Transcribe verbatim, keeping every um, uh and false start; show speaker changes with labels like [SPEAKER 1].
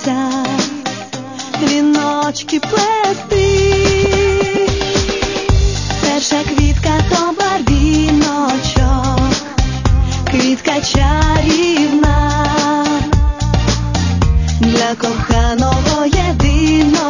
[SPEAKER 1] вчиться віночки плести. Перша квітка то барвіночок, квітка чарівна, для коханого єдиного